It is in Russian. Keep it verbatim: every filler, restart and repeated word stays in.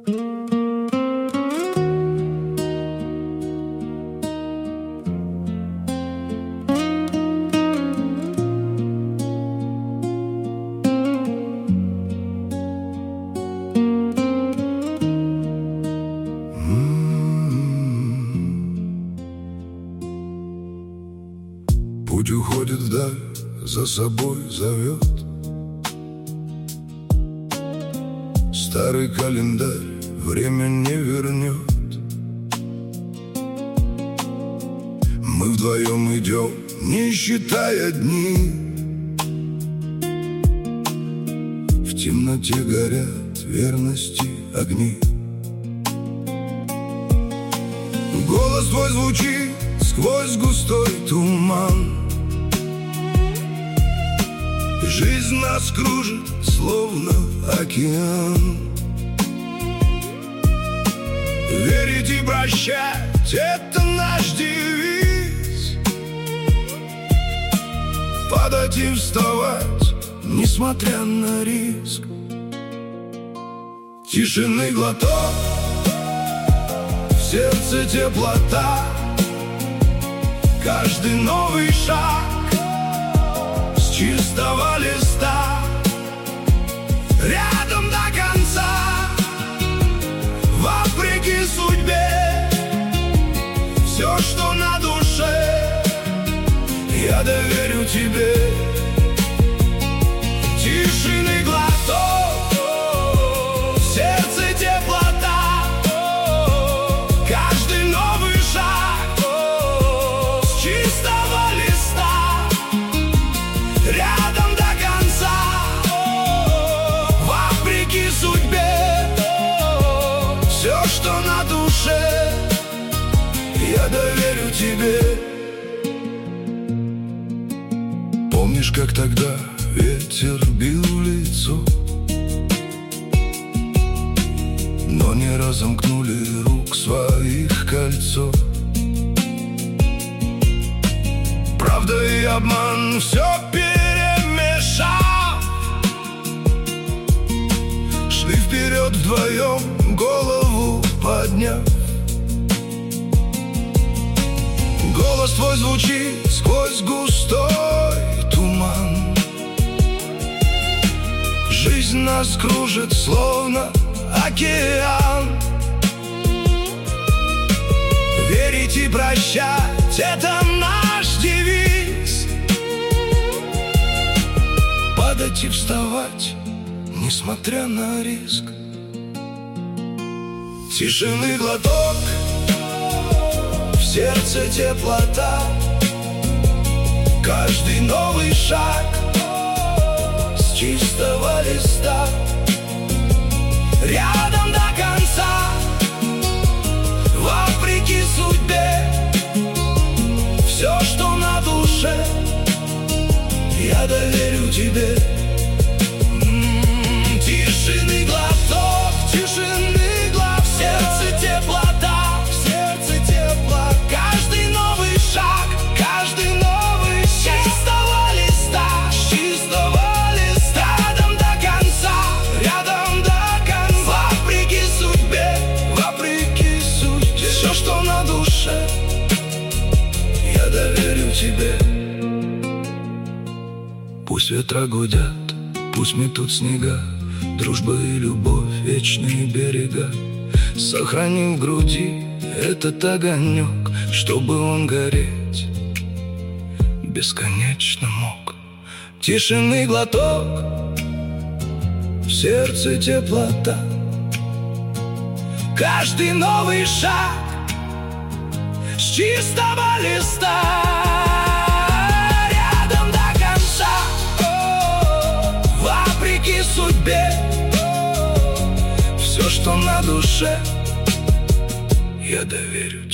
Путь уходит вдаль, за собой зовет старый календарь, время не вернет. Мы вдвоем идем, не считая дни. В темноте горят верности огни. Голос твой звучит сквозь густой туман. Жизнь нас кружит, словно океан. Верить и прощать — это наш девиз. Падать и вставать, несмотря на риск. Тишины глоток, в сердце теплота. Каждый новый шаг с чистого листа. Рядом до конца, вопреки судьбе. Все, что на душе, я доверю тебе. Тишины глоток, в сердце теплота. Каждый новый шаг с чистого листа. Рядом до конца, вопреки судьбе. Все, что на душе, я доверю тебе. Помнишь, как тогда ветер бил в лицо, но не разомкнули рук своих кольцо. Правда и обман все перемешав, шли вперед вдвоем, голову подняв. Голос твой звучит сквозь густой туман. Жизнь нас кружит, словно океан. Верить и прощать — это наш девиз. Падать и вставать, несмотря на риск. Тишины глоток, в сердце теплота. Каждый новый шаг с чистого листа. Рядом до конца, вопреки судьбе. Все, что на душе, я доверю тебе. М-м-м, тишины глоток, тишины глоток. В сердце теплота, в сердце тепло. Каждый новый шаг, каждый новый шаг. С чистого листа, с чистого листа. Рядом до конца, рядом до конца. Вопреки судьбе, вопреки судьбе. Все, что на душе, я доверю тебе. Пусть ветра гудят, пусть метут снега. Дружба и любовь, вечные берега. Сохрани в груди этот огонек, чтобы он гореть бесконечно мог. Тишины глоток, в сердце теплота. Каждый новый шаг с чистого листа. Рядом до конца, вопреки судьбе. Все, что на душе, я доверю